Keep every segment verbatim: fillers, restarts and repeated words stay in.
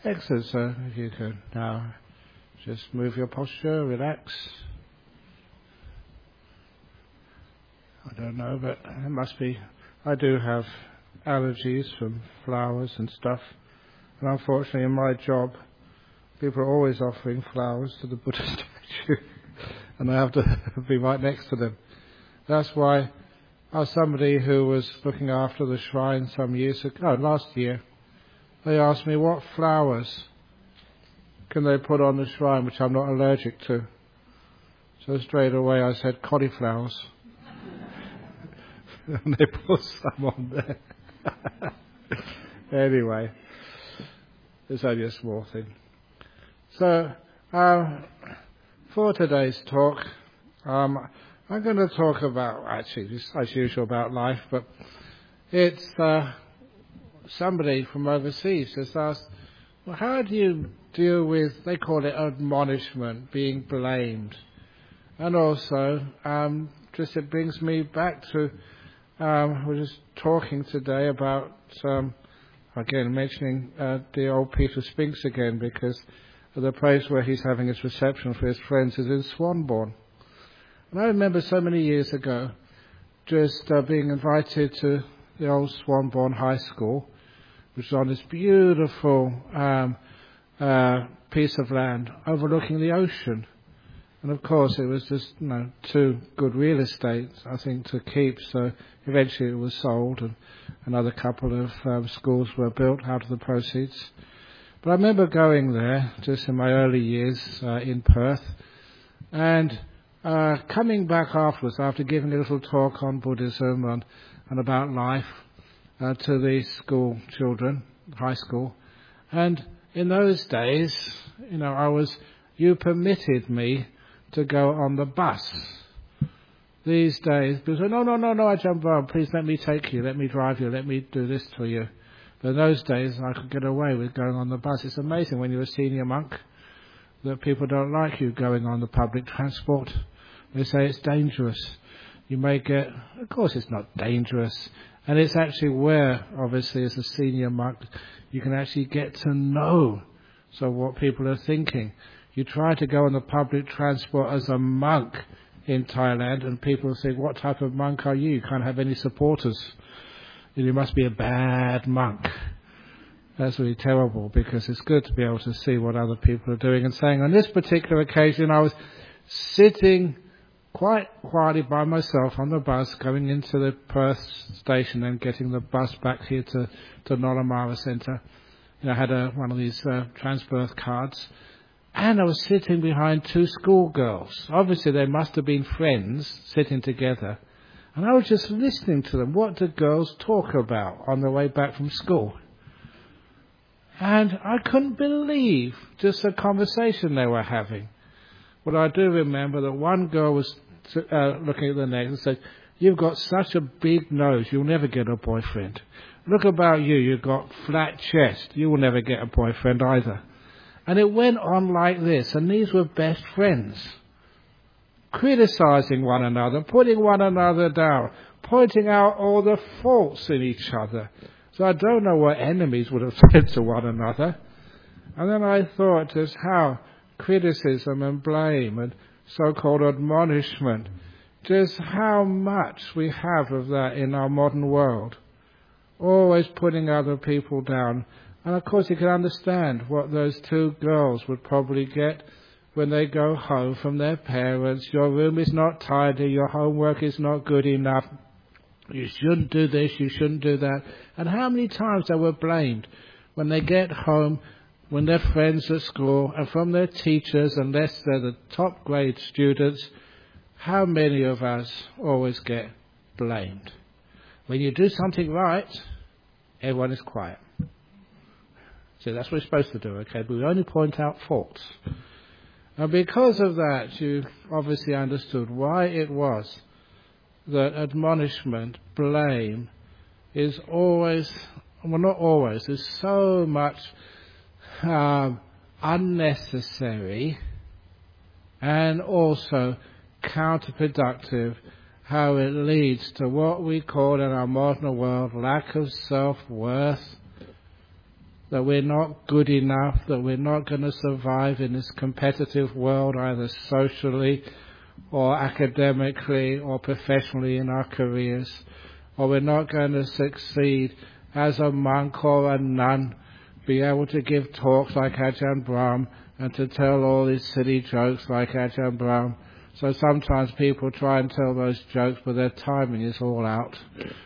Excellent, sir. If you could now just move your posture, relax. I don't know, but it must be. I do have allergies from flowers and stuff. And unfortunately, in my job, people are always offering flowers to the Buddha statue. And I have to be right next to them. That's why I was somebody who was looking after the shrine some years ago, last year. They asked me what flowers can they put on the shrine which I'm not allergic to. So straight away I said cauliflowers. And they put some on there. Anyway, it's only a small thing. So, uh, for today's talk, um, I'm going to talk about, actually, just as usual, about life, but it's uh, somebody from overseas has asked, well, how do you deal with, they call it admonishment, being blamed? And also, um, just it brings me back to, um, we're just talking today about, um, again, mentioning uh, the old Peter Spinks again, because the place where he's having his reception for his friends is in Swanbourne. And I remember so many years ago just uh, being invited to the old Swanbourne High School, which is on this beautiful um, uh, piece of land overlooking the ocean. And of course it was just, you know, too good real estate, I think, to keep, so eventually it was sold and another couple of um, schools were built out of the proceeds. But I remember going there just in my early years uh, in Perth, and uh, coming back afterwards after giving a little talk on Buddhism and, and about life uh, to the school children, high school. And in those days, you know, I was, you permitted me to go on the bus. These days, people say, no, no, no, no, I jump on, please let me take you, let me drive you, let me do this to you. But in those days, I could get away with going on the bus. It's amazing when you're a senior monk that people don't like you going on the public transport. They say it's dangerous. You may get, of course it's not dangerous. And it's actually where, obviously, as a senior monk, you can actually get to know so what people are thinking. You try to go on the public transport as a monk in Thailand, and people think, what type of monk are you? You can't have any supporters. You must be a bad monk. That's really terrible, because it's good to be able to see what other people are doing and saying. On this particular occasion, I was sitting quite quietly by myself on the bus, going into the Perth station and getting the bus back here to, to Nollamara Centre. You know, I had a, one of these uh, Transperth cards, and I was sitting behind two schoolgirls. Obviously, they must have been friends sitting together. And I was just listening to them. What do girls talk about on their way back from school? And I couldn't believe just the conversation they were having. But I do remember that one girl was uh, looking at the next and said, you've got such a big nose, you'll never get a boyfriend. Look about you, you've got flat chest, you will never get a boyfriend either. And it went on like this, and these were best friends, criticizing one another, putting one another down, pointing out all the faults in each other. So I don't know what enemies would have said to one another. And then I thought just how criticism and blame and so-called admonishment, just how much we have of that in our modern world. Always putting other people down. And of course you can understand what those two girls would probably get when they go home from their parents. Your room is not tidy, your homework is not good enough, you shouldn't do this, you shouldn't do that. And how many times they were blamed when they get home, when their friends at school, and from their teachers, unless they're the top grade students. How many of us always get blamed? When you do something right, everyone is quiet. So that's what we're supposed to do, okay? But we only point out faults. And because of that, you obviously understood why it was that admonishment, blame, is always, well, not always, there's so much um, unnecessary and also counterproductive, how it leads to what we call in our modern world lack of self-worth, that we're not good enough, that we're not going to survive in this competitive world, either socially or academically or professionally in our careers, or we're not going to succeed as a monk or a nun, be able to give talks like Ajahn Brahm and to tell all these silly jokes like Ajahn Brahm. So sometimes people try and tell those jokes, but their timing is all out.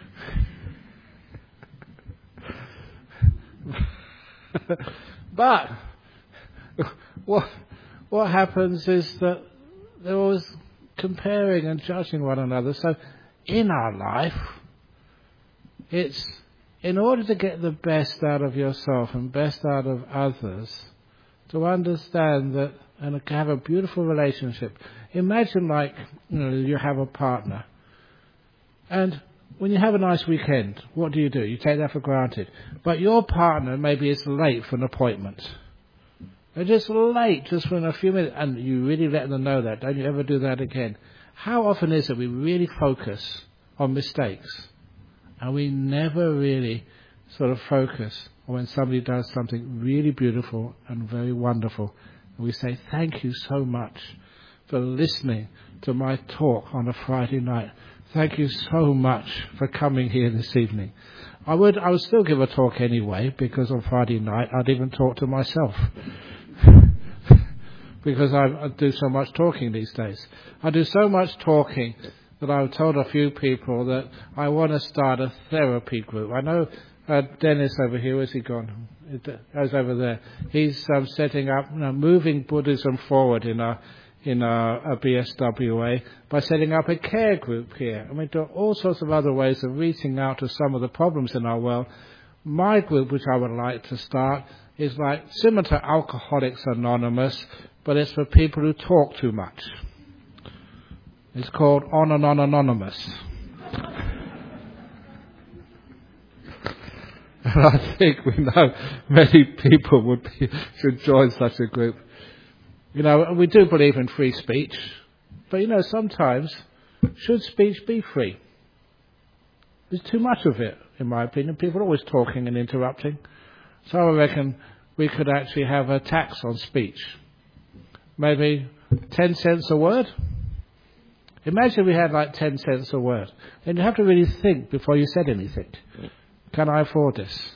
But what what happens is that they're always comparing and judging one another. So in our life, it's in order to get the best out of yourself and best out of others, to understand that and to have a beautiful relationship. Imagine like, you know, you have a partner, and when you have a nice weekend, what do you do? You take that for granted. But your partner maybe is late for an appointment. They're just late, just for a few minutes, and you really let them know that. Don't you ever do that again. How often is it we really focus on mistakes, and we never really sort of focus on when somebody does something really beautiful and very wonderful, and we say, thank you so much for listening to my talk on a Friday night. Thank you so much for coming here this evening. I would I would still give a talk anyway, because on Friday night I'd even talk to myself. Because I, I do so much talking these days. I do so much talking that I've told a few people that I want to start a therapy group. I know uh, Dennis over here, where's he gone? Goes over there. He's um, setting up, you know, moving Buddhism forward in a in a, a B S W A by setting up a care group here. I mean, there are all sorts of other ways of reaching out to some of the problems in our world. My group, which I would like to start, is like similar to Alcoholics Anonymous, but it's for people who talk too much. It's called On and On Anonymous. And I think we know many people would be, should join such a group. You know, we do believe in free speech, but you know, sometimes should speech be free? There's too much of it, in my opinion. People are always talking and interrupting. So I reckon we could actually have a tax on speech. Maybe ten cents a word? Imagine we had like ten cents a word. And you have to really think before you said anything. Can I afford this?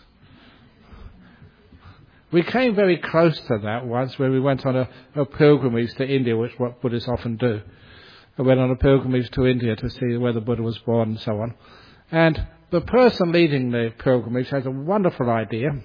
We came very close to that once, where we went on a, a pilgrimage to India, which what Buddhists often do. I went on a pilgrimage to India to see where the Buddha was born and so on. And the person leading the pilgrimage has a wonderful idea.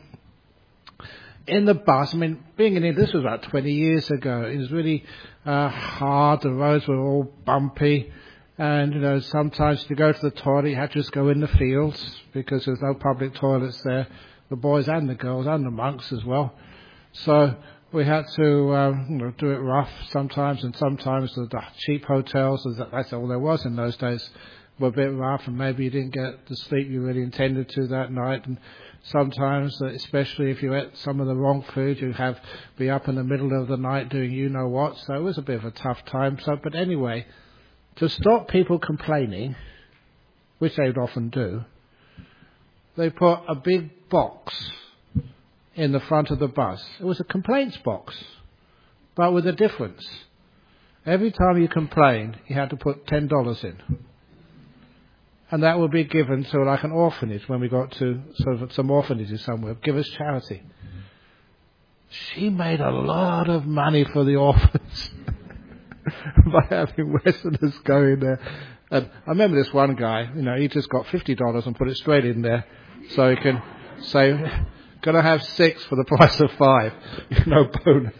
In the bus, I mean, being in India, this was about twenty years ago. It was really uh, hard. The roads were all bumpy. And, you know, sometimes to go to the toilet, you had to just go in the fields because there's no public toilets there. The boys and the girls and the monks as well. So we had to uh, you know, do it rough sometimes, and sometimes the, the cheap hotels, that's all there was in those days, were a bit rough, and maybe you didn't get the sleep you really intended to that night. And sometimes, especially if you ate some of the wrong food, you'd have be up in the middle of the night doing you know what. So it was a bit of a tough time. So, but anyway, to stop people complaining, which they would often do, they put a big box in the front of the bus. It was a complaints box, but with a difference. Every time you complained, you had to put ten dollars in. And that would be given to like an orphanage when we got to sort of some orphanages somewhere. Give us charity. She made a lot of money for the orphans by having Westerners go in there. And I remember this one guy, you know, he just got fifty dollars and put it straight in there. So he can say, can I have six for the price of five? No bonus.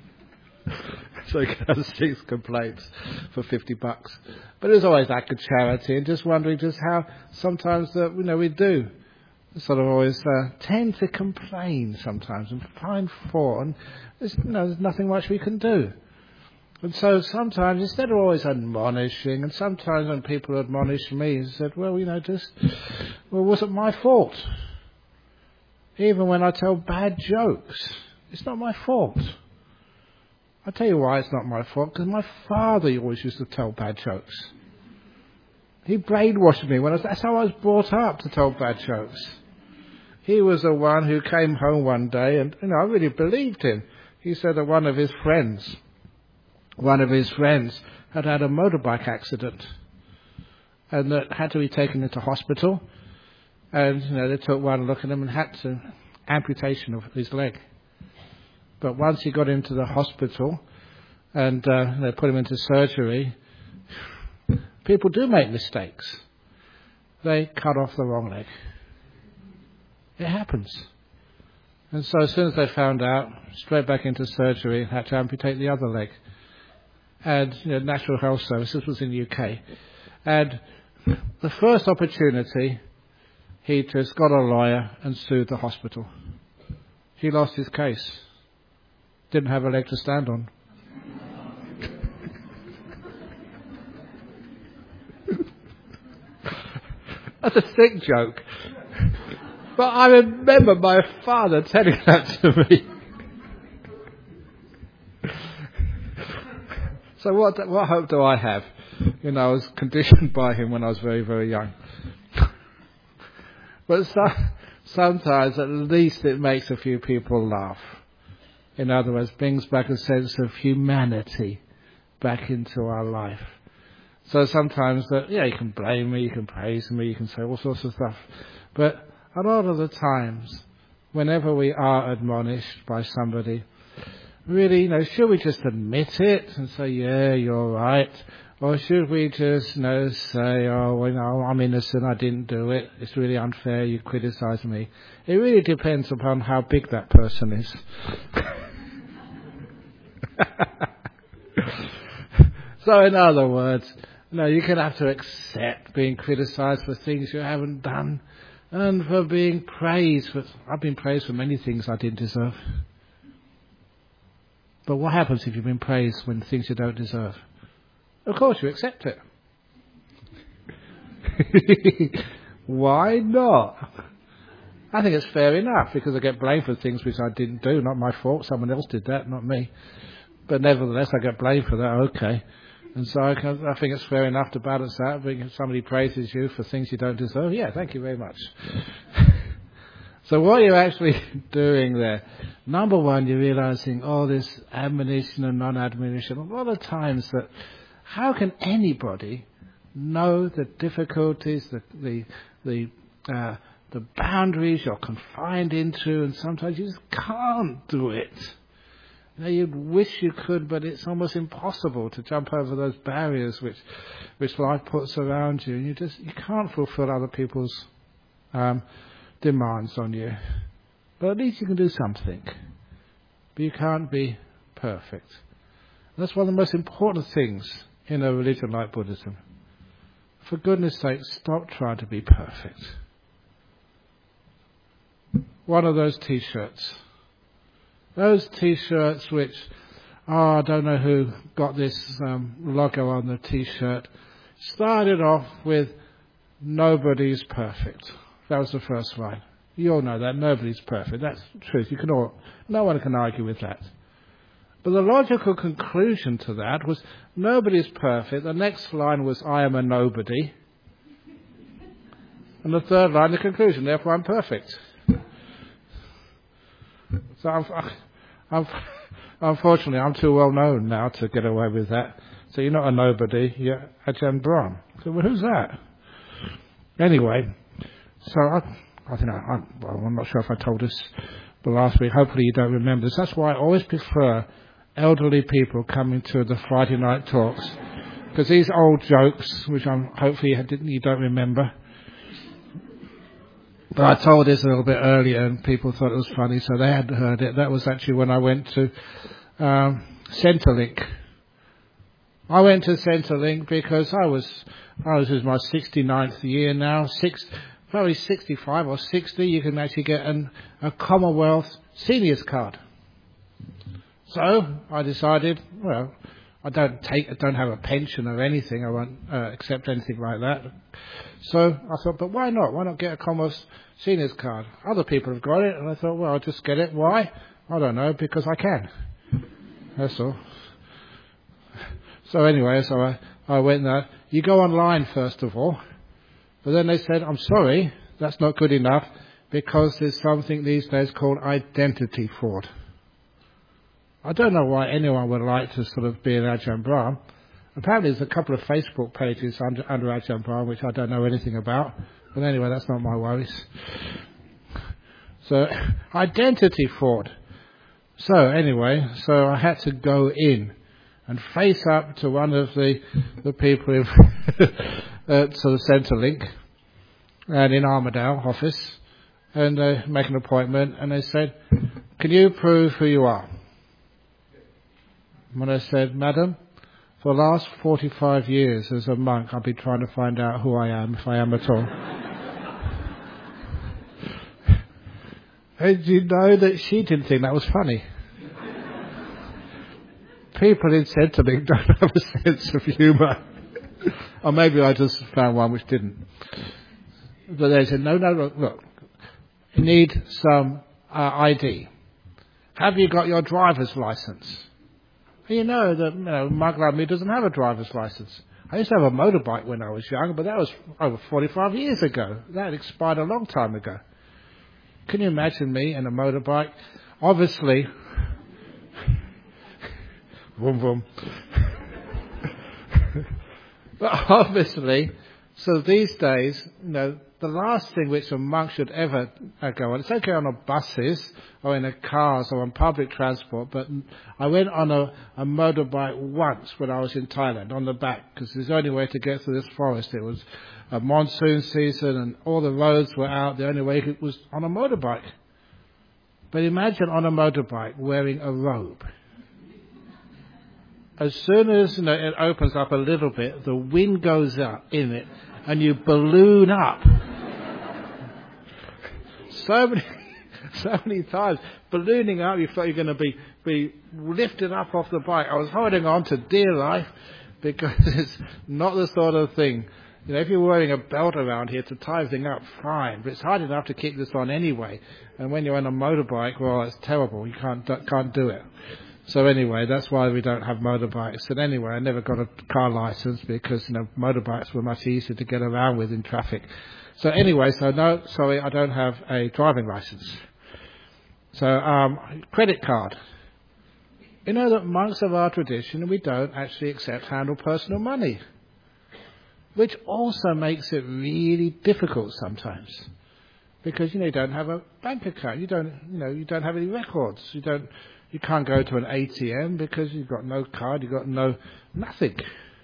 So he can have six complaints for fifty bucks. But there's always that good charity, and just wondering just how sometimes that, you know, we do sort of always uh, tend to complain sometimes and find fault, and there's, you know, there's nothing much we can do. And so sometimes, instead of always admonishing, and sometimes when people admonish me, I said, well, you know, just, well, was it my fault? Even when I tell bad jokes, it's not my fault. I'll tell you why it's not my fault, because my father always used to tell bad jokes. He brainwashed me. When I was, that's how I was brought up, to tell bad jokes. he was the one who came home one day, and you know, I really believed him. He said that one of his friends, one of his friends had had a motorbike accident and that had to be taken into hospital. And, you know, they took one look at him and had to amputation of his leg. But once he got into the hospital and uh, they put him into surgery, people do make mistakes. They cut off the wrong leg. It happens. And so as soon as they found out, straight back into surgery, had to amputate the other leg. And, you know, National Health Service, this was in the U K. And the first opportunity, he just got a lawyer and sued the hospital. He lost his case. Didn't have a leg to stand on. That's a sick joke. But I remember my father telling that to me. So what what hope do I have? You know, I was conditioned by him when I was very, very young. But so, sometimes at least it makes a few people laugh. In other words, brings back a sense of humanity back into our life. So sometimes, that yeah, you can blame me, you can praise me, you can say all sorts of stuff. But a lot of the times, whenever we are admonished by somebody, really, you know, should we just admit it and say, yeah, you're right? Or should we just, you know, say, oh, well, no, I'm innocent, I didn't do it, it's really unfair, you criticise me. It really depends upon how big that person is. So in other words, you know, you can have to accept being criticised for things you haven't done and for being praised. For, I've been praised for many things I didn't deserve. But what happens if you've been praised when things you don't deserve? Of course you accept it. Why not? I think it's fair enough because I get blamed for things which I didn't do, not my fault. Someone else did that, not me. But nevertheless, I get blamed for that. Okay. And so I, can, I think it's fair enough to balance that. If somebody praises you for things you don't deserve, yeah, thank you very much. So what you're actually doing there, number one, you're realizing all this admonition and non-admonition. A lot of times that how can anybody know the difficulties, the the the uh, the boundaries you're confined into, and sometimes you just can't do it. You know, you'd wish you could, but it's almost impossible to jump over those barriers which which life puts around you, and you just you can't fulfill other people's um, demands on you. But at least you can do something. But you can't be perfect. And that's one of the most important things in a religion like Buddhism. For goodness sake, stop trying to be perfect. One of those t-shirts. Those t-shirts which, oh, I don't know who got this um, logo on the t-shirt, started off with, nobody's perfect. That was the first line. You all know that. Nobody's perfect. That's the truth. You can all, no one can argue with that. But the logical conclusion to that was, nobody's perfect. The next line was, I am a nobody. And the third line, the conclusion, therefore I'm perfect. So I'm, I'm, unfortunately, I'm too well known now to get away with that. So you're not a nobody, you're Ajahn Brahm. So well, who's that? Anyway, so I, I think I, I, well, I'm not sure if I told this the last week. Hopefully you don't remember this. That's why I always prefer elderly people coming to the Friday night talks, because these old jokes, which I'm hopefully you, didn't, you don't remember. But I told this a little bit earlier and people thought it was funny, so they hadn't heard it. That was actually when I went to um, Centrelink. I went to Centrelink because I was, I was in my sixty-ninth year now, six, probably sixty-five or sixty, you can actually get an, a Commonwealth seniors card. So I decided, well, I don't take, I don't have a pension or anything. I won't uh, accept anything like that. So I thought, but why not? Why not get a Commonwealth seniors card? Other people have got it, and I thought, well, I'll just get it. Why? I don't know, because I can. That's all. So anyway, so I, I went there. You go online first of all, but then they said, I'm sorry, that's not good enough. because there's something these days called identity fraud. I don't know why anyone would like to sort of be an Ajahn Brahm. Apparently there's a couple of Facebook pages under, under Ajahn Brahm which I don't know anything about. But anyway, that's not my worries. So, identity fraud. So anyway, so I had to go in and face up to one of the the people in uh, to the Centrelink and in Armadale office and uh, make an appointment, and they said, "Can you prove who you are?" And I said, "Madam, for the last forty-five years as a monk, I've been trying to find out who I am, if I am at all." And you know that she didn't think that was funny. People in Centrelink don't have a sense of humour. Or maybe I just found one which didn't. But they said, no, no, look, look. You need some uh, I D. Have you got your driver's licence? And you know that, you know, Mark Lumley doesn't have a driver's licence. I used to have a motorbike when I was young, but that was over forty-five years ago. That expired a long time ago. Can you imagine me in a motorbike? Obviously, vroom vroom. But obviously, so these days, you know, the last thing which a monk should ever uh, go on, it's okay on a buses or in a cars or on public transport, but I went on a, a motorbike once when I was in Thailand on the back, because there's the only way to get through this forest. It was a monsoon season and all the roads were out. The only way was on a motorbike. But imagine on a motorbike wearing a robe. As soon as, you know, it opens up a little bit, the wind goes up in it and you balloon up. so many so many times. Ballooning up, you thought you're going to be, be lifted up off the bike. I was holding on to dear life because it's not the sort of thing. You know, if you're wearing a belt around here to tie everything up, fine. But it's hard enough to keep this on anyway. And when you're on a motorbike, well, it's terrible. You can't can't do it. So anyway, that's why we don't have motorbikes. And anyway, I never got a car license because, you know, motorbikes were much easier to get around with in traffic. So anyway, so no, sorry, I don't have a driving license. So, um, credit card. You know that monks of our tradition, we don't actually accept handle personal money, which also makes it really difficult sometimes, because, you know, you don't have a bank account, you don't, you know, you don't have any records, you don't, you can't go to an A T M because you've got no card, you've got no nothing.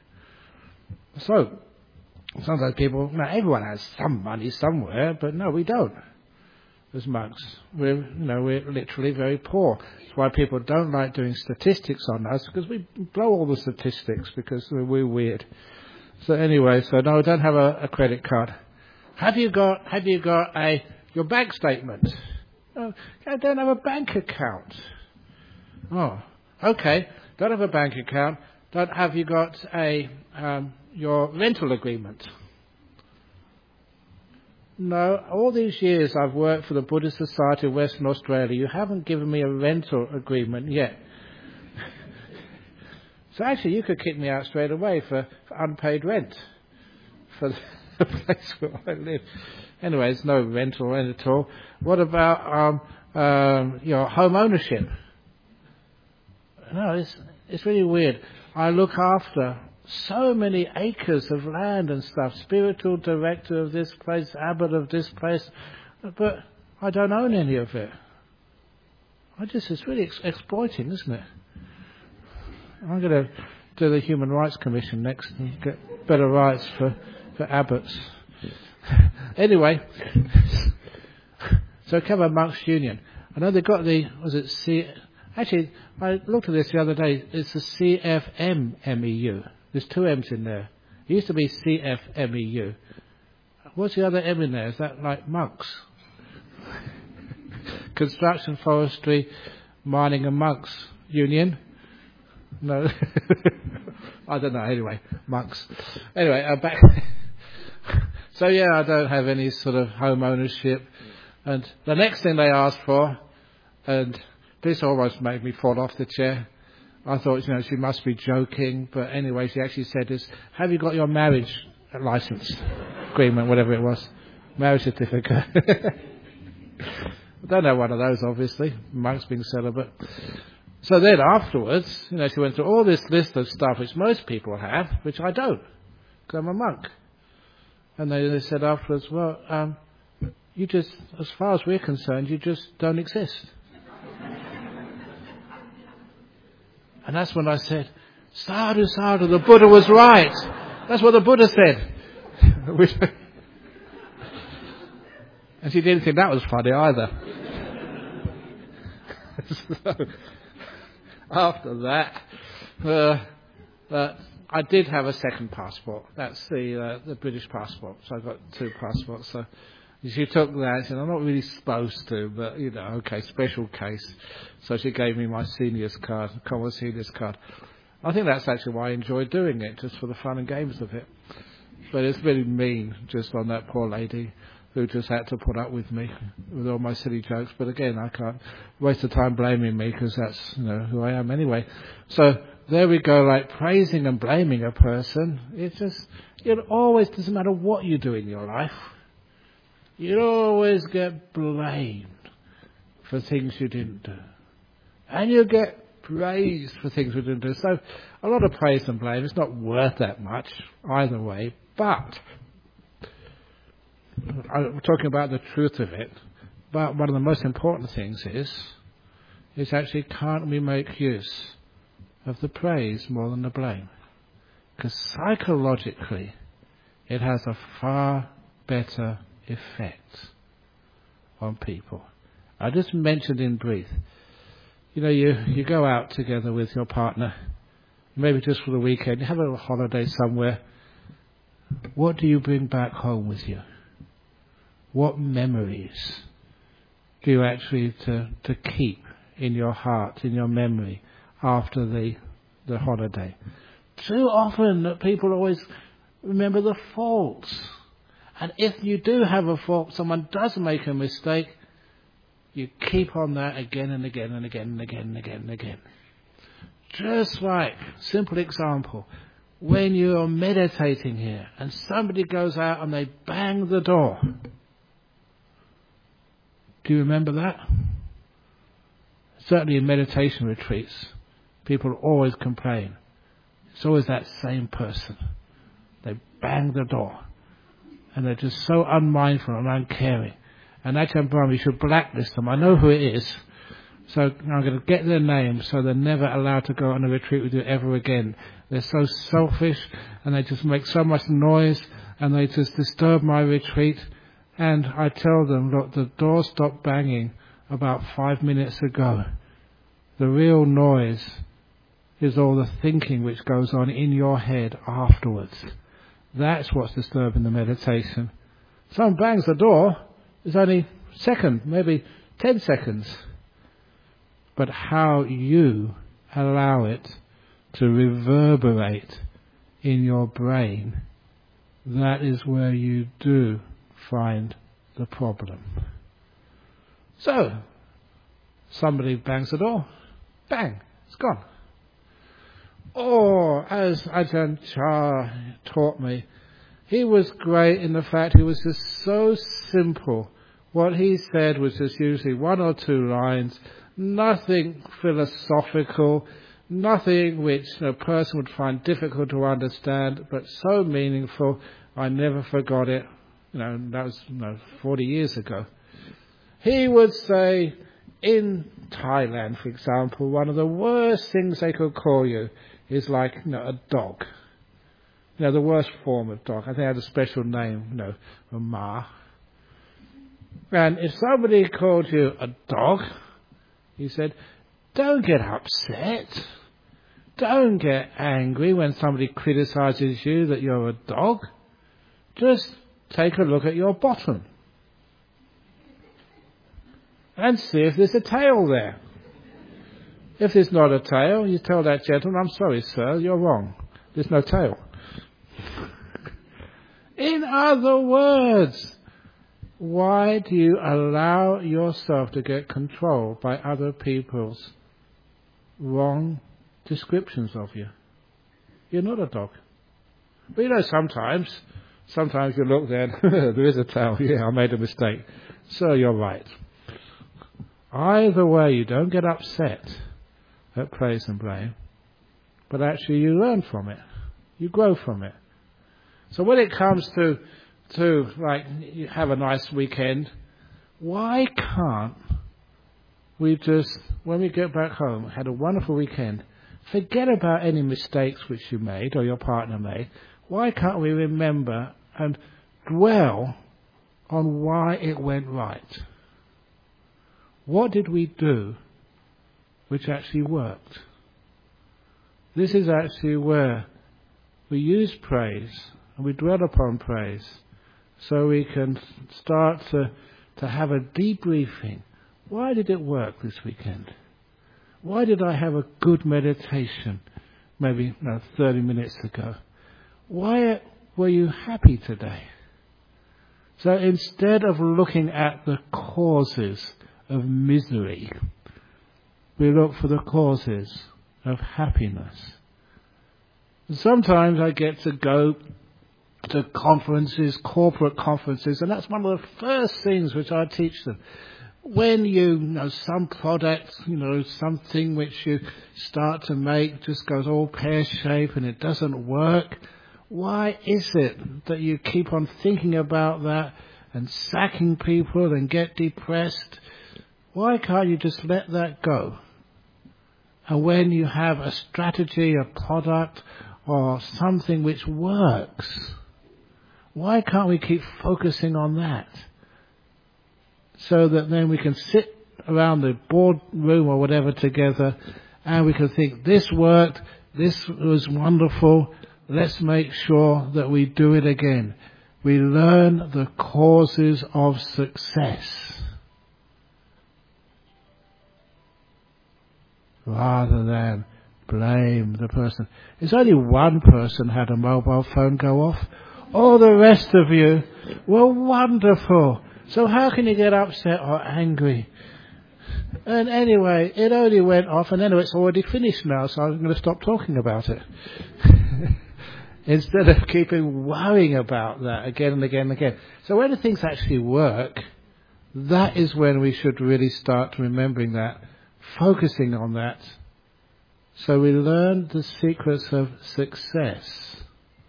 So sometimes people, now everyone has some money somewhere, but no, we don't. As monks, we're, you know, we're literally very poor. That's why people don't like doing statistics on us, because we blow all the statistics because we're weird. So anyway, so no, I don't have a, a credit card. Have you got, have you got a, your bank statement? Oh, I don't have a bank account. Oh, okay. Don't have a bank account. Don't have you got a, um, your rental agreement? No, all these years I've worked for the Buddhist Society of Western Australia, you haven't given me a rental agreement yet. So actually, you could kick me out straight away for, for unpaid rent for the place where I live. Anyway, there's no rental rent at all. What about um, um, your home ownership? No, it's it's really weird. I look after so many acres of land and stuff. Spiritual director of this place, abbot of this place, but I don't own any of it. I just it's really ex- exploiting, isn't it? I'm going to do the Human Rights Commission next and get better rights for, for abbots. Anyway, so Kava Monks Union. I know they've got the, was it C, actually, I looked at this the other day, it's the C F M M E U. There's two M's in there. It used to be C F M E U. What's the other M in there? Is that like monks? Construction, Forestry, Mining and Monks Union? No. I don't know. Anyway, monks. Anyway, uh, back. So yeah, I don't have any sort of home ownership. And the next thing they asked for, and this almost made me fall off the chair. I thought, you know, she must be joking. But anyway, she actually said this, have you got your marriage license, agreement, whatever it was, marriage certificate? I don't know one of those, obviously. Monks being celibate. So then afterwards, you know, she went through all this list of stuff which most people have, which I don't, because I'm a monk. And they, they said afterwards, well, um, you just, as far as we're concerned, you just don't exist. And that's when I said, sadhu, sadhu, the Buddha was right. That's what the Buddha said. And she didn't think that was funny either. So, after that, uh, uh, I did have a second passport. That's the uh, the British passport. So I got two passports. So she took that. She said, I'm not really supposed to, but, you know, okay, special case. So she gave me my seniors card, common seniors card. I think that's actually why I enjoyed doing it, just for the fun and games of it. But it's really mean just on that poor lady who just had to put up with me, with all my silly jokes. But again, I can't waste the time blaming me, because that's, you know, who I am anyway. So there we go, like praising and blaming a person. It just, it always doesn't matter what you do in your life. You always get blamed for things you didn't do. And you get praised for things we didn't do. So a lot of praise and blame, it's not worth that much either way. But I'm talking about the truth of it. But one of the most important things is, is actually, can't we make use of the praise more than the blame? Because psychologically, it has a far better effect on people. I just mentioned in brief, you know, you, you go out together with your partner, maybe just for the weekend, you have a little holiday somewhere. What do you bring back home with you? What memories do you actually to, to keep in your heart, in your memory, after the the holiday? Too often that people always remember the faults. And if you do have a fault, someone does make a mistake, you keep on that again and again and again and again and again and again. Just like, simple example, when you are meditating here and somebody goes out and they bang the door. Do you remember that? Certainly in meditation retreats, people always complain. It's always that same person. They bang the door. And they're just so unmindful and uncaring. And actually, you should blacklist them. I know who it is. So I'm going to get their name so they're never allowed to go on a retreat with you ever again. They're so selfish and they just make so much noise and they just disturb my retreat. And I tell them, look, the door stopped banging about five minutes ago. The real noise is all the thinking which goes on in your head afterwards. That's what's disturbing the meditation. Someone bangs the door, it's only a second, maybe ten seconds. But how you allow it to reverberate in your brain, that is where you do find the problem. So, somebody bangs the door, bang, it's gone. Or, as Ajahn Chah taught me, he was great in the fact he was just so simple. What he said was just usually one or two lines, nothing philosophical, nothing which a person would find difficult to understand, but so meaningful, I never forgot it. You know, that was you know, forty years ago. He would say, in Thailand, for example, one of the worst things they could call you is like, you know, a dog. You know, the worst form of dog. I think it had a special name, you know, a ma. And if somebody called you a dog, he said, don't get upset. Don't get angry when somebody criticizes you that you're a dog. Just take a look at your bottom and see if there's a tail there. If there's not a tail, you tell that gentleman, I'm sorry, sir, you're wrong. There's no tail. In other words, why do you allow yourself to get controlled by other people's wrong descriptions of you? You're not a dog. But you know, sometimes, sometimes you look there and there is a tail. Yeah, I made a mistake. Sir, you're right. Either way, you don't get upset at praise and blame, but actually you learn from it. You grow from it. So when it comes to, to like, you have a nice weekend, why can't we just, when we get back home, had a wonderful weekend, forget about any mistakes which you made or your partner made. Why can't we remember and dwell on why it went right? What did we do which actually worked? This is actually where we use praise and we dwell upon praise so we can start to, to have a debriefing. Why did it work this weekend? Why did I have a good meditation maybe no, thirty minutes ago? Why were you happy today? So instead of looking at the causes of misery, we look for the causes of happiness. Sometimes I get to go to conferences, corporate conferences, and that's one of the first things which I teach them. When you, you know, some product, you know, something which you start to make just goes all pear-shaped and it doesn't work, why is it that you keep on thinking about that and sacking people and get depressed? Why can't you just let that go? And when you have a strategy, a product, or something which works, why can't we keep focusing on that? So that then we can sit around the boardroom or whatever together and we can think, this worked, this was wonderful, let's make sure that we do it again. We learn the causes of success rather than blame the person. It's only one person had a mobile phone go off. All the rest of you were wonderful. So how can you get upset or angry? And anyway, it only went off, and anyway, it's already finished now, so I'm going to stop talking about it. Instead of keeping worrying about that again and again and again. So when the things actually work, that is when we should really start remembering that, focusing on that, so we learn the secrets of success.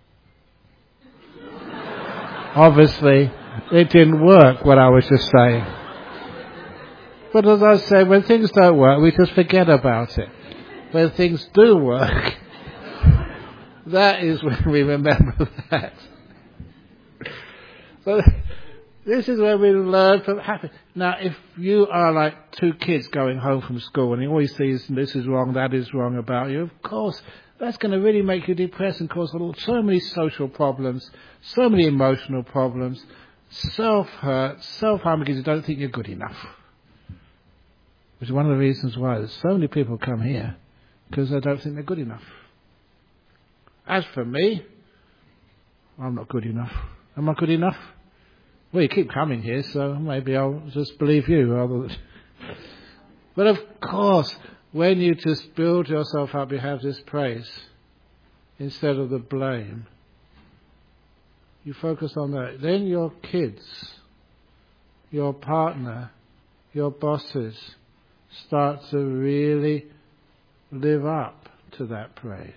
Obviously, it didn't work, what I was just saying. But as I said, when things don't work, we just forget about it. When things do work, that is when we remember that. So this is where we learn from happiness. Now, if you are like two kids going home from school and you always see this is wrong, that is wrong about you, of course, that's going to really make you depressed and cause so many social problems, so many emotional problems, self-hurt, self-harm because you don't think you're good enough. Which is one of the reasons why there's so many people come here, because they don't think they're good enough. As for me, I'm not good enough. Am I good enough? Well, you keep coming here, so maybe I'll just believe you. Rather than but of course, when you just build yourself up, you have this praise instead of the blame. You focus on that. Then your kids, your partner, your bosses start to really live up to that praise.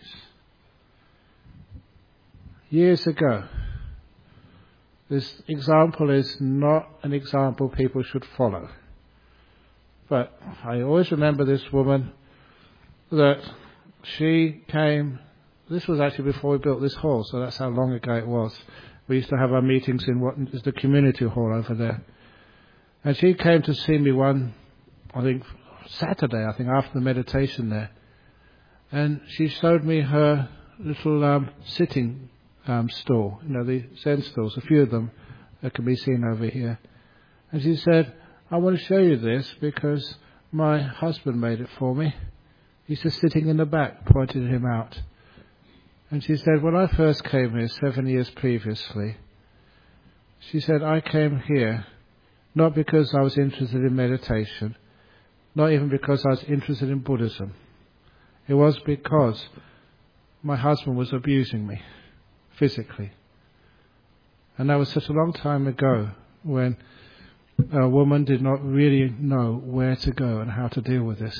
Years ago, this example is not an example people should follow. But I always remember this woman that she came, this was actually before we built this hall, so that's how long ago it was. We used to have our meetings in what is the community hall over there. And she came to see me one, I think, Saturday, I think, after the meditation there. And she showed me her little um, sitting um, stool, you know, the Zen stools, a few of them that can be seen over here. And she said, I want to show you this because my husband made it for me. He's just sitting in the back, pointed him out. And she said, when I first came here seven years previously, she said, I came here not because I was interested in meditation, not even because I was interested in Buddhism. It was because my husband was abusing me physically. And that was such a long time ago when a woman did not really know where to go and how to deal with this.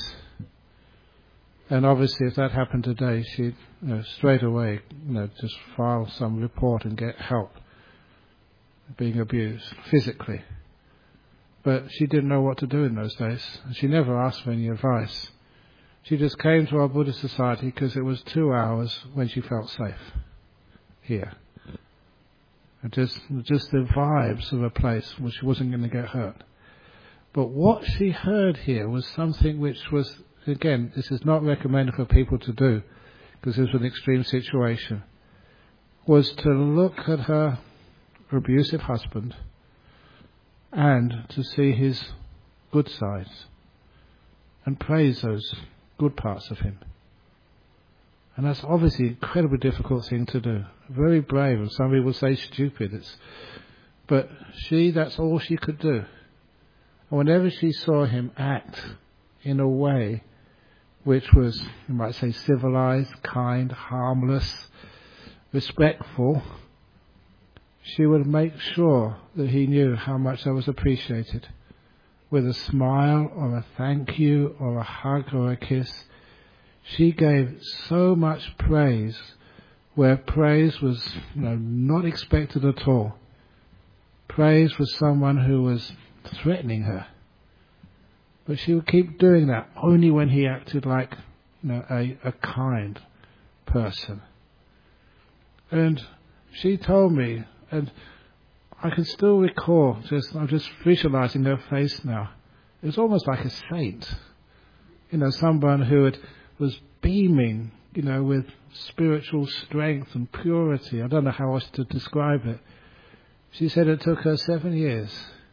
And obviously, if that happened today, she'd you know, straight away you know, just file some report and get help being abused physically. But she didn't know what to do in those days. And she never asked for any advice. She just came to our Buddhist society because it was two hours when she felt safe here. And just, just the vibes of a place where she wasn't going to get hurt. But what she heard here was something which was, again, this is not recommended for people to do because it was an extreme situation, was to look at her abusive husband and to see his good sides and praise those good parts of him. And that's obviously an incredibly difficult thing to do. Very brave, and some people say stupid. It's, but she, that's all she could do. And whenever she saw him act in a way which was, you might say, civilized, kind, harmless, respectful, she would make sure that he knew how much that was appreciated. With a smile or a thank you or a hug or a kiss, she gave so much praise where praise was you know, not expected at all. Praise was someone who was threatening her. But she would keep doing that only when he acted like you know, a, a kind person. And she told me, and I can still recall, just I'm just visualizing her face now. It was almost like a saint. You know, someone who had, was beaming, you know, with spiritual strength and purity. I don't know how else to describe it. She said it took her seven years.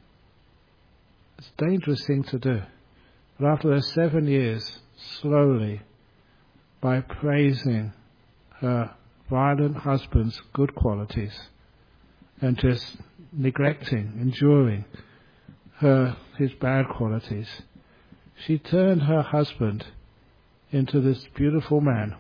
It's a dangerous thing to do. But after those seven years, slowly, by praising her violent husband's good qualities and just neglecting, enduring her his bad qualities, she turned her husband into this beautiful man.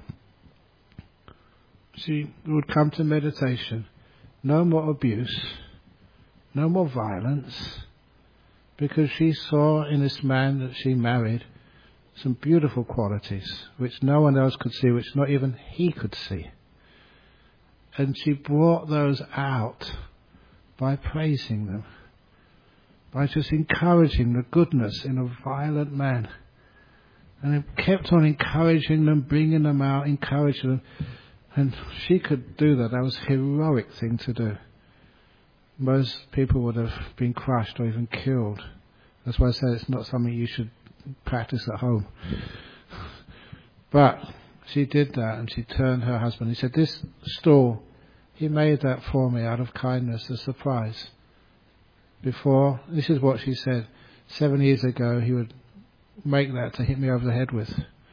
She would come to meditation. No more abuse, no more violence, because she saw in this man that she married some beautiful qualities which no one else could see, which not even he could see. And she brought those out by praising them, by just encouraging the goodness in a violent man. And it kept on encouraging them, bringing them out, encouraging them. And she could do that. That was a heroic thing to do. Most people would have been crushed or even killed. That's why I say it's not something you should practice at home. But she did that, and she turned her husband. He said, this stool, he made that for me out of kindness, a surprise. Before, this is what she said, seven years ago he would make that to hit me over the head with.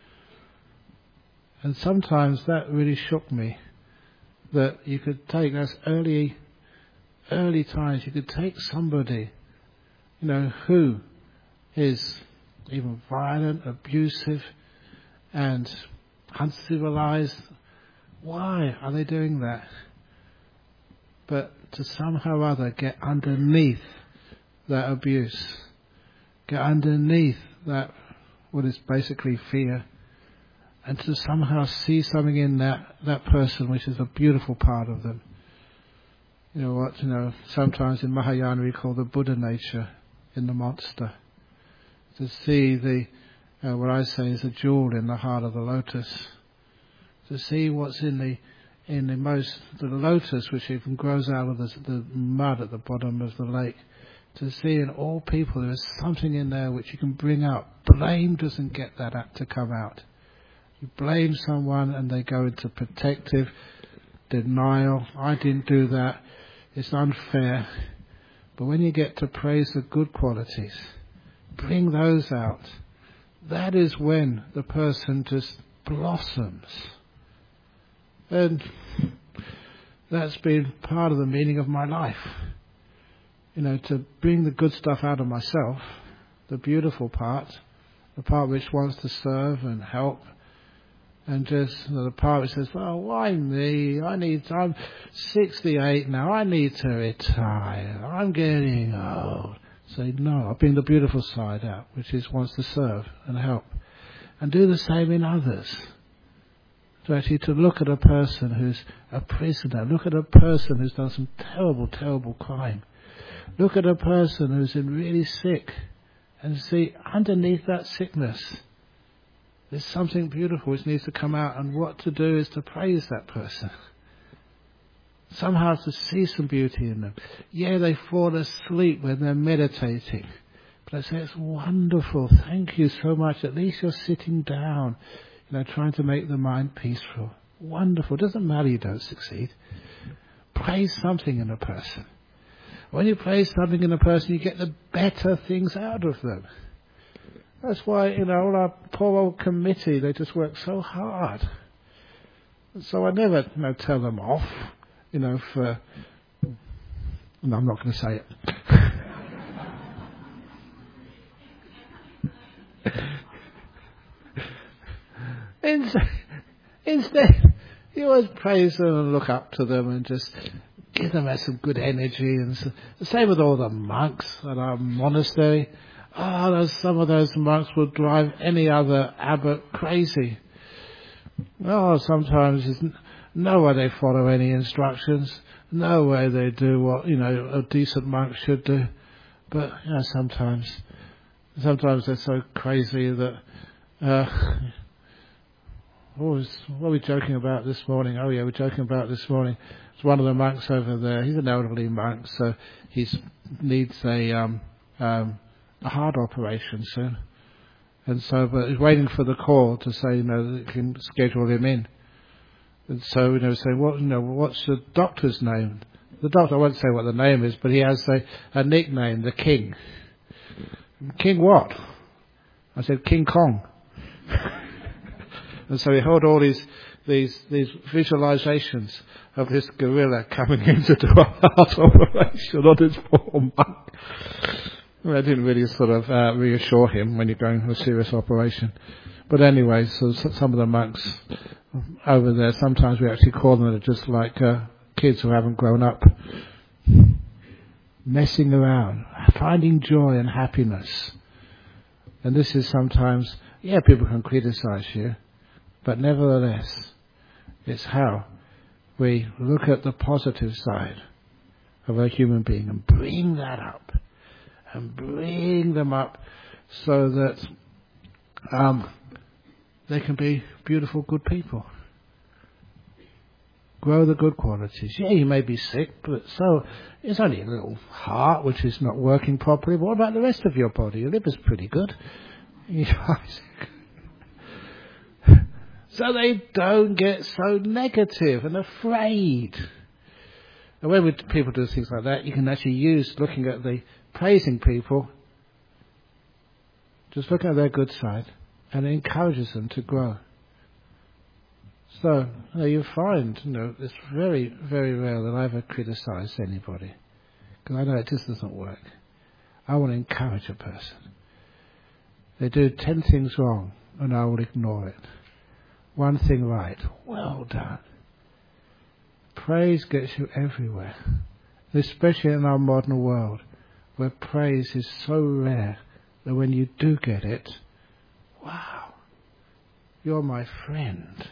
And sometimes that really shook me, that you could take those early, early times, you could take somebody, you know, who is even violent, abusive, and uncivilized. Why are they doing that? But to somehow or other get underneath that abuse, get underneath that, what is basically fear, and to somehow see something in that, that person which is a beautiful part of them. You know what, you know, sometimes in Mahayana we call the Buddha nature in the monster. To see the, uh, what I say is a jewel in the heart of the lotus. To see what's in the, in the most, the lotus which even grows out of the, the mud at the bottom of the lake. To see in all people there is something in there which you can bring out. Blame doesn't get that out to come out. You blame someone and they go into protective denial. I didn't do that. It's unfair. But when you get to praise the good qualities, bring those out. That is when the person just blossoms. And that's been part of the meaning of my life. You know, to bring the good stuff out of myself, the beautiful part, the part which wants to serve and help, and just you know, the part which says, well, why me? I need, I'm sixty-eight now, I need to retire, I'm getting old. Say, no, I bring the beautiful side out, which is wants to serve and help. And do the same in others. To actually to look at a person who's a prisoner, look at a person who's done some terrible, terrible crime. Look at a person who's been really sick and see underneath that sickness there's something beautiful which needs to come out, and what to do is to praise that person. Somehow to see some beauty in them. Yeah, they fall asleep when they're meditating. But I say, it's wonderful. Thank you so much. At least you're sitting down, you know, trying to make the mind peaceful. Wonderful. Doesn't matter you don't succeed. Praise something in a person. When you praise something in a person, you get the better things out of them. That's why, you know, all our poor old committee, they just work so hard. So I never, you know, tell them off, you know, for... No, I'm not going to say it. Instead, you always praise them and look up to them and just give them some good energy. And so, the same with all the monks at our monastery. Oh, those, some of those monks would drive any other abbot crazy. Oh, sometimes there's no way they follow any instructions. No way they do what, you know, a decent monk should do. But, you know, sometimes, sometimes they're so crazy that, uh, what was, what were we joking about this morning? Oh yeah, we're joking about this morning. It's one of the monks over there. He's an elderly monk, so he needs a, um, um, a heart operation soon. And so, but he's waiting for the call to say, you know, that he can schedule him in. And so, you know, say, what, you know, what's the doctor's name? The doctor, I won't say what the name is, but he has a, a nickname, the King. King what? I said, King Kong. And so he held all these, these, these visualizations of this gorilla coming in to do a heart operation on his poor monk. Well, I didn't really sort of uh, reassure him when you're going for a serious operation. But anyway, so some of the monks over there, sometimes we actually call them just like uh, kids who haven't grown up. Messing around, finding joy and happiness. And this is sometimes, yeah, people can criticize you, but nevertheless, it's how we look at the positive side of a human being and bring that up. And bring them up so that um, they can be beautiful, good people. Grow the good qualities. Yeah, you may be sick, but so it's only a little heart which is not working properly. But what about the rest of your body? Your liver's pretty good. So they don't get so negative and afraid. And when we, people do things like that, you can actually use looking at the praising people, just looking at their good side, and it encourages them to grow. So, you know, you find, you know, it's very, very rare that I ever criticize anybody, because I know it just doesn't work. I want to encourage a person. They do ten things wrong, and I will ignore it. One thing right, well done. Praise gets you everywhere, especially in our modern world, where praise is so rare that when you do get it, wow, you're my friend.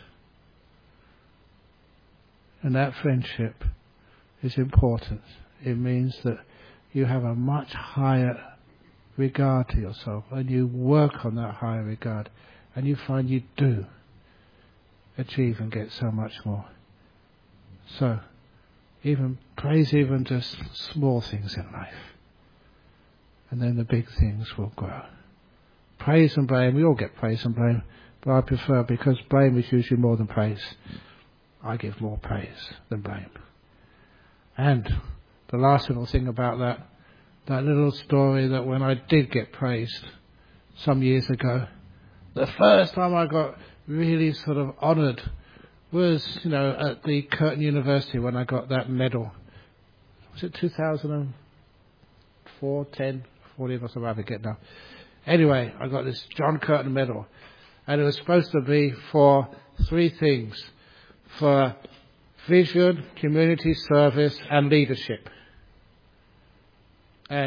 And that friendship is important. It means that you have a much higher regard to yourself, and you work on that higher regard, and you find you do achieve and get so much more. So, even praise even just small things in life, and then the big things will grow. Praise and blame, we all get praise and blame, but I prefer, because blame is usually more than praise, I give more praise than blame. And the last little thing about that, that little story, that when I did get praised some years ago, the first time I got really sort of honoured was, you know, at the Curtin University when I got that medal. Was it two thousand four, ten, fourteen, or something I forget now. Anyway, I got this John Curtin medal, and it was supposed to be for three things: for vision, community service, and leadership. And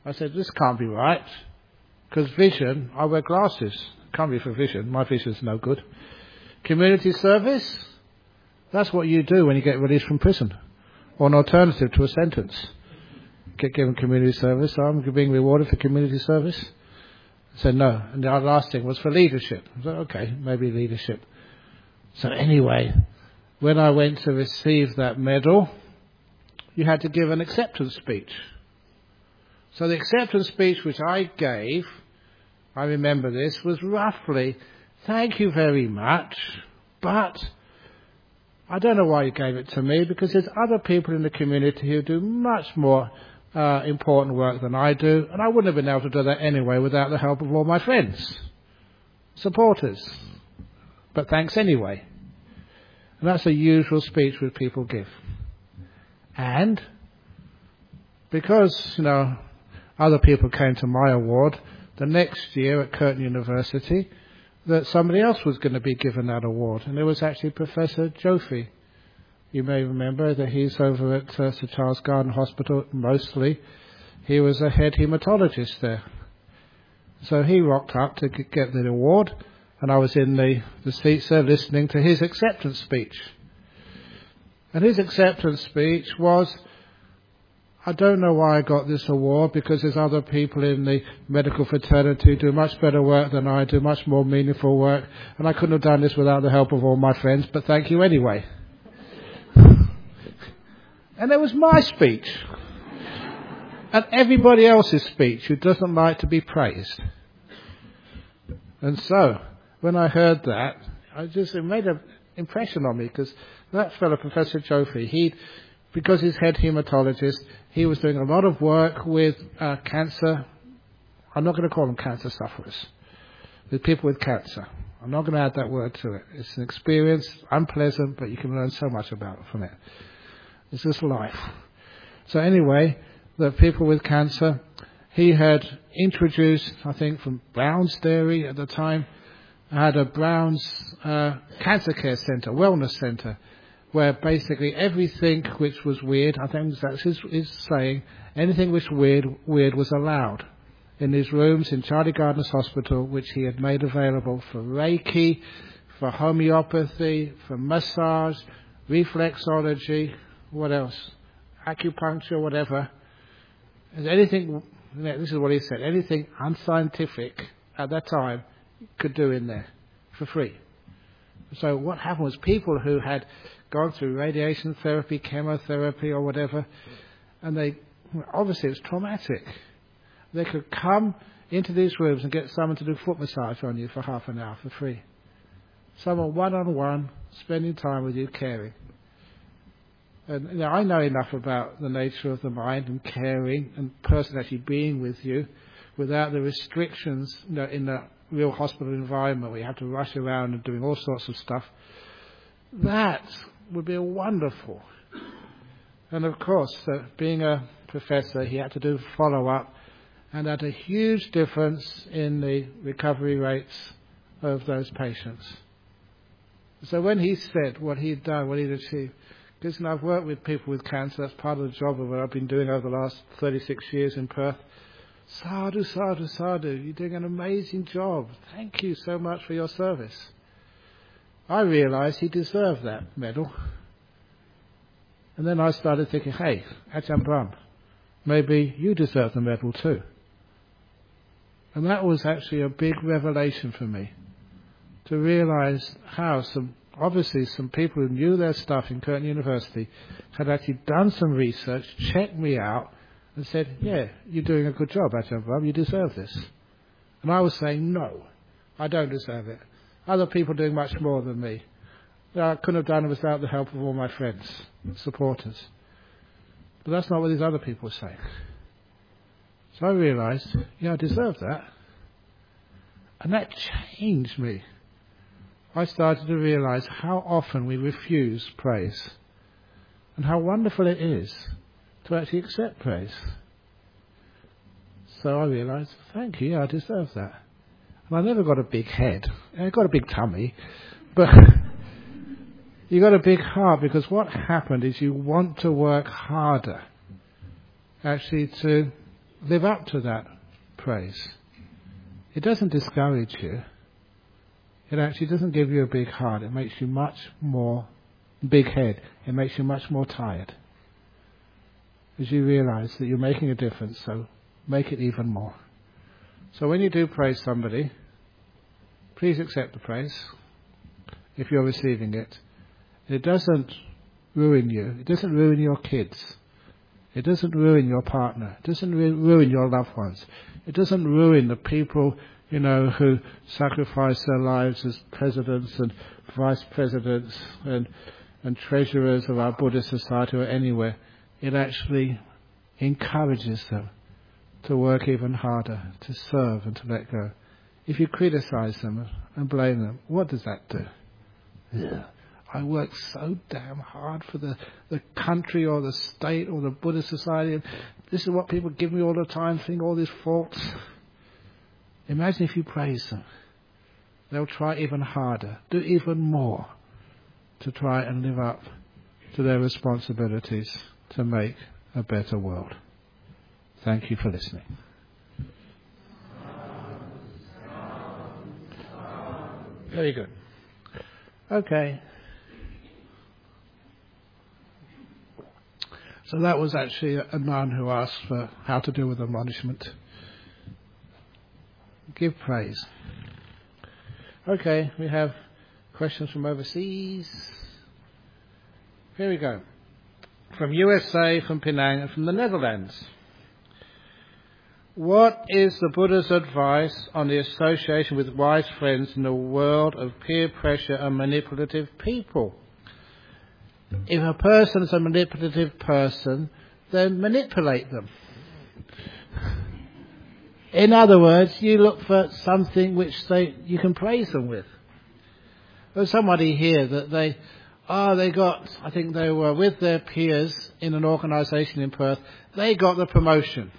I said, this can't be right. Because vision, I wear glasses. Can't be for vision. My vision's no good. Community service, that's what you do when you get released from prison. Or an alternative to a sentence. Get given community service. So I'm being rewarded for community service. I said no. And the last thing was for leadership. I said, okay, maybe leadership. So anyway, when I went to receive that medal, you had to give an acceptance speech. So the acceptance speech which I gave, I remember this, was roughly, thank you very much, but I don't know why you gave it to me, because there's other people in the community who do much more uh, important work than I do, and I wouldn't have been able to do that anyway without the help of all my friends, supporters. But thanks anyway. And that's a usual speech which people give. And because, you know, other people came to my award, the next year at Curtin University, that somebody else was going to be given that award. And it was actually Professor Joffe. You may remember that he's over at uh, Sir Charles Garden Hospital mostly. He was a head haematologist there. So he rocked up to get the award, and I was in the, the seats there listening to his acceptance speech. And his acceptance speech was, I don't know why I got this award, because there's other people in the medical fraternity who do much better work than I do, much more meaningful work, and I couldn't have done this without the help of all my friends, but thank you anyway. And there was my speech. And everybody else's speech who doesn't like to be praised. And so, when I heard that, I just, it made an impression on me, because that fellow, Professor Joffe, he, because he's head haematologist, he was doing a lot of work with uh, cancer. I'm not going to call them cancer sufferers. With people with cancer. I'm not going to add that word to it. It's an experience, unpleasant, but you can learn so much about it from it. It's just life. So anyway, the people with cancer, he had introduced, I think, from Brown's Dairy at the time, had a Brown's uh, Cancer Care Centre, Wellness Centre, where basically everything which was weird, I think that's his, his saying, anything which weird weird was allowed in these rooms in Charlie Gardner's Hospital, which he had made available for Reiki, for homeopathy, for massage, reflexology, what else? Acupuncture, whatever. Anything, this is what he said, anything unscientific at that time could do in there for free. So what happened was people who had gone through radiation therapy, chemotherapy or whatever, and they, obviously it was traumatic. They could come into these rooms and get someone to do foot massage on you for half an hour for free. Someone one-on-one, spending time with you, caring. And you know, I know enough about the nature of the mind and caring and person actually being with you without the restrictions, you know, in the real hospital environment where you have to rush around and doing all sorts of stuff. That would be wonderful. And of course, uh, being a professor, he had to do follow-up, and had a huge difference in the recovery rates of those patients. So when he said what he'd done, what he'd achieved, because you know, I've worked with people with cancer, that's part of the job of what I've been doing over the last thirty-six years in Perth. Sadhu, sadhu, sadhu, you're doing an amazing job. Thank you so much for your service. I realised he deserved that medal. And then I started thinking, hey, Ajahn Brahm, maybe you deserve the medal too. And that was actually a big revelation for me, to realise how some, obviously some people who knew their stuff in Curtin University had actually done some research, checked me out, and said, yeah, you're doing a good job, Ajahn Brahm, you deserve this. And I was saying, no, I don't deserve it. Other people doing much more than me. I couldn't have done it without the help of all my friends, supporters. But that's not what these other people say. So I realised, yeah, I deserve that. And that changed me. I started to realise how often we refuse praise. And how wonderful it is to actually accept praise. So I realised, thank you, yeah, I deserve that. And I never got a big head. I got a big tummy. But you got a big heart, because what happened is you want to work harder. Actually to live up to that praise. It doesn't discourage you. It actually doesn't give you a big heart. It makes you much more big head. It makes you much more tired. As you realize that you're making a difference, so make it even more. So when you do praise somebody, please accept the praise if you're receiving it. It doesn't ruin you. It doesn't ruin your kids. It doesn't ruin your partner. It doesn't ruin your loved ones. It doesn't ruin the people, you know, who sacrifice their lives as presidents and vice presidents and, and treasurers of our Buddhist society or anywhere. It actually encourages them to work even harder, to serve and to let go. If you criticize them and blame them, what does that do? Yeah. I work so damn hard for the, the country or the state or the Buddhist society, and this is what people give me all the time, think all these faults. Imagine if you praise them. They'll try even harder, do even more to try and live up to their responsibilities to make a better world. Thank you for listening. Very good. Okay. So that was actually a nun who asked for how to deal with admonishment. Give praise. Okay, we have questions from overseas. Here we go. From U S A, from Penang, and from the Netherlands. What is the Buddha's advice on the association with wise friends in a world of peer pressure and manipulative people? If a person is a manipulative person, then manipulate them. In other words, you look for something which they you can praise them with. There's somebody here that they, oh, they got, I think they were with their peers in an organisation in Perth. They got the promotion.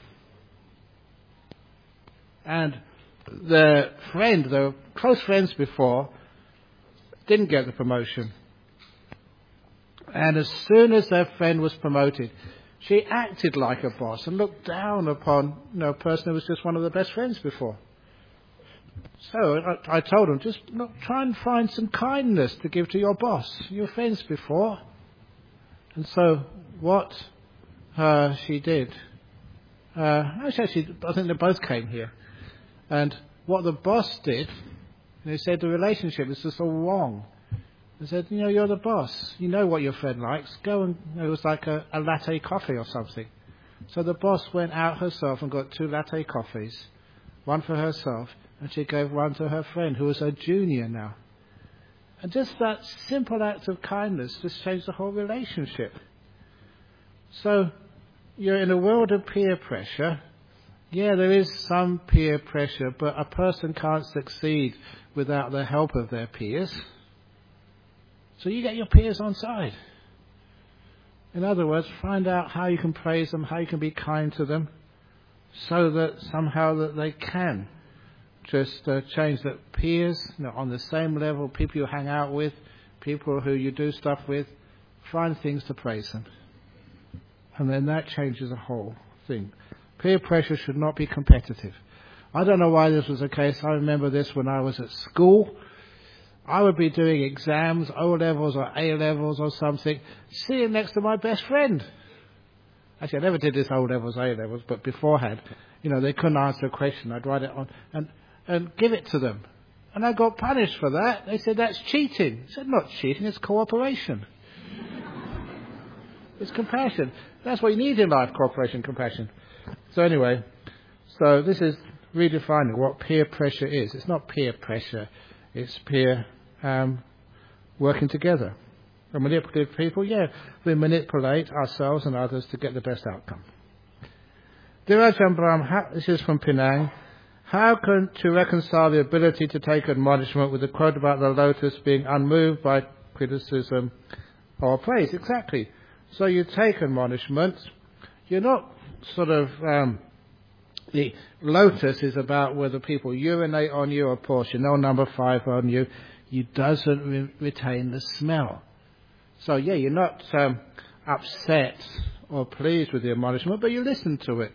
And their friend, they were close friends before, didn't get the promotion. And as soon as their friend was promoted, she acted like a boss and looked down upon, you know, a person who was just one of the best friends before. So I, I told them, just look, try and find some kindness to give to your boss, your friends before. And so what uh, she did, uh, actually, I think they both came here. And what the boss did, they said the relationship is just all wrong. They said, you know, you're the boss. You know what your friend likes. Go and, you know, it was like a, a latte coffee or something. So the boss went out herself and got two latte coffees, one for herself, and she gave one to her friend, who was her junior now. And just that simple act of kindness just changed the whole relationship. So you're in a world of peer pressure. Yeah, there is some peer pressure, but a person can't succeed without the help of their peers. So you get your peers on side. In other words, find out how you can praise them, how you can be kind to them, so that somehow that they can just uh, change that peers, you know, on the same level, people you hang out with, people who you do stuff with, find things to praise them. And then that changes the whole thing. Peer pressure should not be competitive. I don't know why this was the case. I remember this when I was at school. I would be doing exams, O-levels or A-levels or something, sitting next to my best friend. Actually, I never did this O-levels, A-levels, but beforehand, you know, they couldn't answer a question. I'd write it on and, and give it to them. And I got punished for that. They said, that's cheating. I said, not cheating, it's cooperation. It's compassion. That's what you need in life, cooperation, compassion. So anyway, so this is redefining what peer pressure is. It's not peer pressure, it's peer um, working together. And manipulative people, yeah, we manipulate ourselves and others to get the best outcome. Dear Ajahn Brahm, this is from Penang. How can to reconcile the ability to take admonishment with the quote about the lotus being unmoved by criticism or praise? Exactly. So you take admonishment, you're not sort of, um, the lotus is about whether people urinate on you or pour Chanel number five on you. You doesn't re- retain the smell. So yeah, you're not um, upset or pleased with the admonishment, but you listen to it.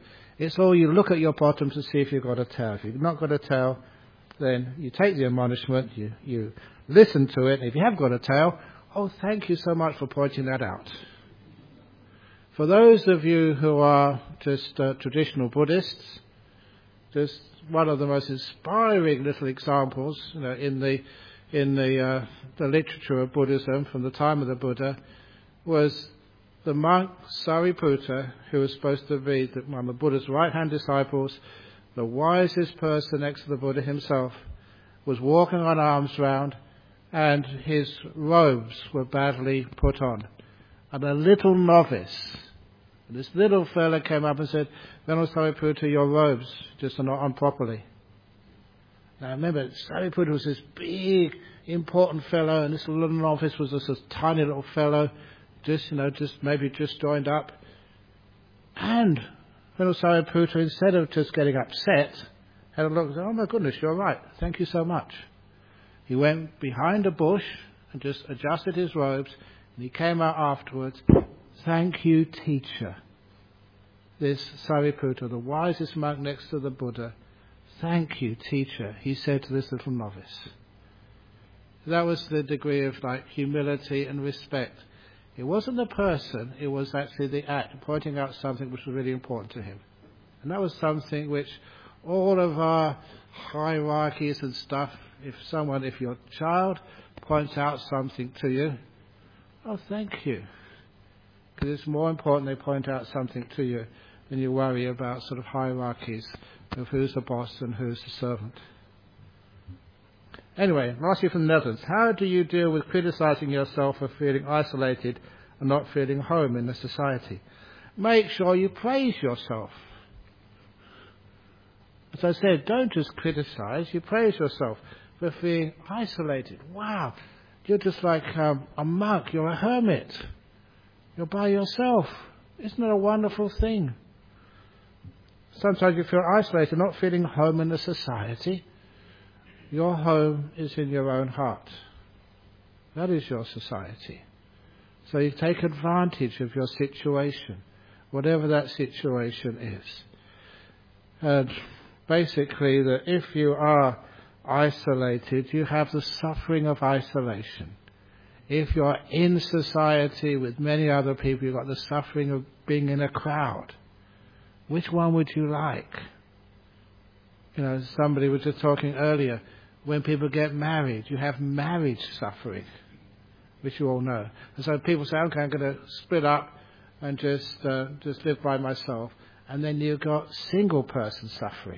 It's all you look at your bottom to see if you've got a tail. If you've not got a tail, then you take the admonishment, you, you listen to it. If you have got a tail, oh, thank you so much for pointing that out. For those of you who are just uh, traditional Buddhists, just one of the most inspiring little examples, you know, in the in the uh, the literature of Buddhism from the time of the Buddha, was the monk Sariputta, who was supposed to be the, one of the Buddha's right-hand disciples, the wisest person next to the Buddha himself, was walking on arms round, and his robes were badly put on. And a little novice, this little fella came up and said, Venerable Sariputta, your robes just are not on properly. Now remember, Sariputta was this big, important fellow, and this little novice was just this tiny little fellow, just, you know, just maybe just joined up. And Venerable Sariputta, instead of just getting upset, had a look and said, oh my goodness, you're right, thank you so much. He went behind a bush and just adjusted his robes, and he came out afterwards, thank you, teacher. This Sariputta, the wisest monk next to the Buddha, thank you, teacher, he said to this little novice. That was the degree of like humility and respect. It wasn't the person, it was actually the act, pointing out something which was really important to him. And that was something which all of our hierarchies and stuff, if someone, if your child points out something to you, oh, thank you. Because it's more important they point out something to you than you worry about sort of hierarchies of who's the boss and who's the servant. Anyway, lastly from the Netherlands, how do you deal with criticizing yourself for feeling isolated and not feeling home in the society? Make sure you praise yourself. As I said, don't just criticize, you praise yourself for feeling isolated. Wow, you're just like um, a monk, you're a hermit. You're by yourself. Isn't that a wonderful thing? Sometimes you feel isolated, not feeling home in the society. Your home is in your own heart. That is your society. So you take advantage of your situation, whatever that situation is. And basically, that if you are isolated, you have the suffering of isolation. If you're in society with many other people, you've got the suffering of being in a crowd. Which one would you like? You know, somebody was just talking earlier, when people get married, you have marriage suffering, which you all know. And so people say, okay, I'm going to split up and just uh, just live by myself. And then you've got single person suffering.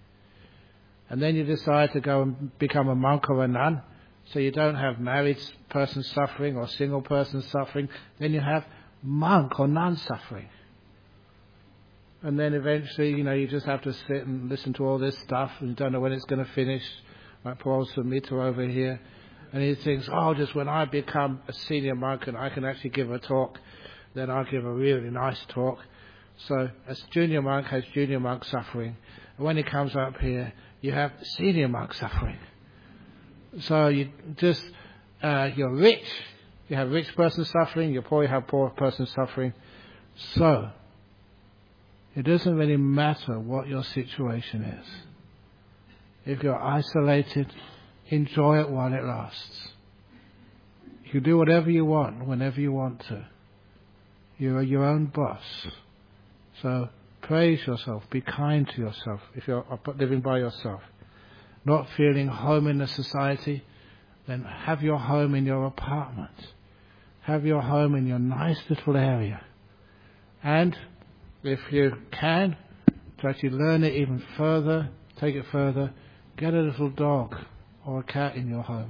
And then you decide to go and become a monk or a nun, so you don't have married person suffering or single person suffering. Then you have monk or nun suffering. And then eventually, you know, you just have to sit and listen to all this stuff, and you don't know when it's going to finish. Like Paul Samita over here, and he thinks, oh, just when I become a senior monk and I can actually give a talk, then I'll give a really nice talk. So a junior monk has junior monk suffering, and when he comes up here, you have senior monk suffering. So you just, uh, you're rich, you have rich person suffering, you're poor, you have poor person suffering. So it doesn't really matter what your situation is. If you're isolated, enjoy it while it lasts. You can do whatever you want, whenever you want to. You're your own boss. So praise yourself, be kind to yourself if you're living by yourself. Not feeling home in the society, then have your home in your apartment. Have your home in your nice little area. And if you can, to actually learn it even further, take it further, get a little dog or a cat in your home.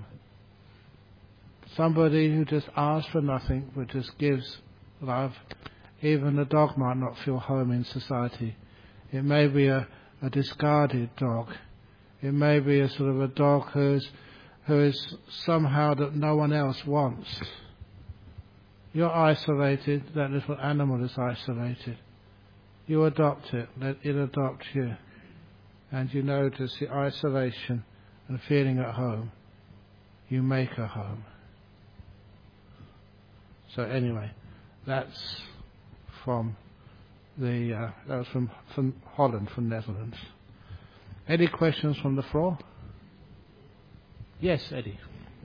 Somebody who just asks for nothing but just gives love. Even a dog might not feel home in society. It may be a, a discarded dog. It may be a sort of a dog who's, who is somehow that no one else wants. You're isolated, that little animal is isolated. You adopt it, let it adopt you. And you notice the isolation and feeling at home. You make a home. So anyway, that's from the uh, that was from from Holland, from Netherlands. Any questions from the floor? Yes, Eddie.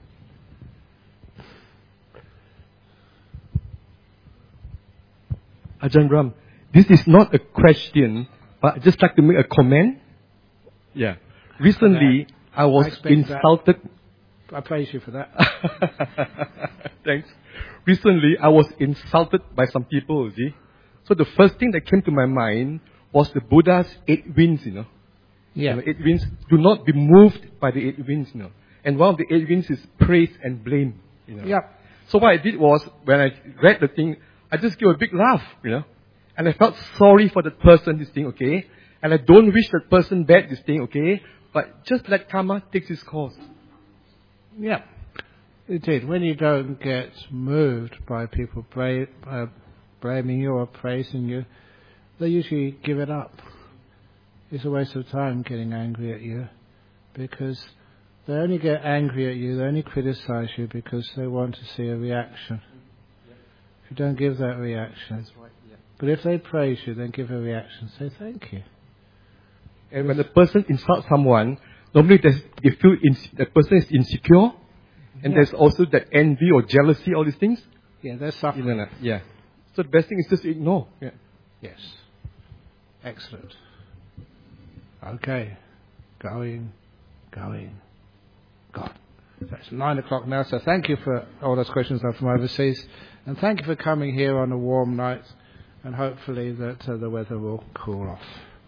Ajahn Brahm, this is not a question, but I'd just like to make a comment. Yeah. Recently, I was I insulted. That. I praise you for that. Thanks. Recently, I was insulted by some people, you see. So the first thing that came to my mind was the Buddha's eight winds, you know. Yeah. And the eight winds, do not be moved by the eight winds, you know. And one of the eight winds is praise and blame, you know. Yeah. So what I did was, when I read the thing, I just gave a big laugh, you know. And I felt sorry for that person, this thing, okay. And I don't wish that person bad, this thing, okay. But just let karma take its course. Yeah. Indeed. When you don't get moved by people bra- uh, blaming you or praising you, they usually give it up. It's a waste of time getting angry at you, because they only get angry at you, they only criticize you because they want to see a reaction. If you don't give that reaction, That's right, yeah. But if they praise you, then give a reaction, say thank you. And when the person insults someone, normally they feel ins- the person is insecure, and Yeah. there's also that envy or jealousy, all these things. Yeah, they're suffering. Isn't it? Yeah. So the best thing is just ignore. Yeah. Yes. Excellent. Okay. Going, going, gone. So it's nine o'clock now, so thank you for all those questions are from overseas. And thank you for coming here on a warm night, and hopefully that uh, the weather will cool off.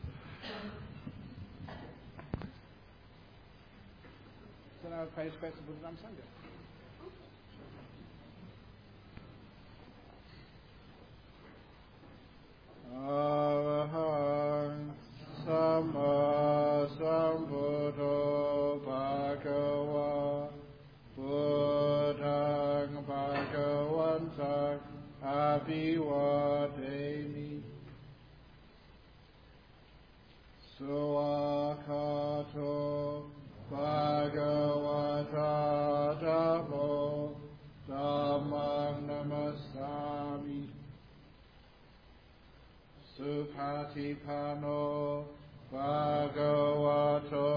So now pay respect to Buddha Sangha. Arahang Sama Sambuddho Bhagava Buddhang Bhagavantang Abhivademi Suakato Bhagavata Dhammo Dhammang Namasami Supatipano Bhagavato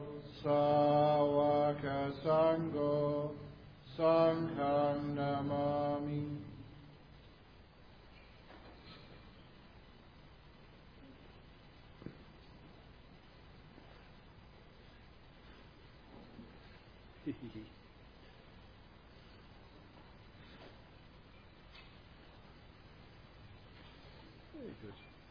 Sawaka Sangho Sanghang Namami. Very good.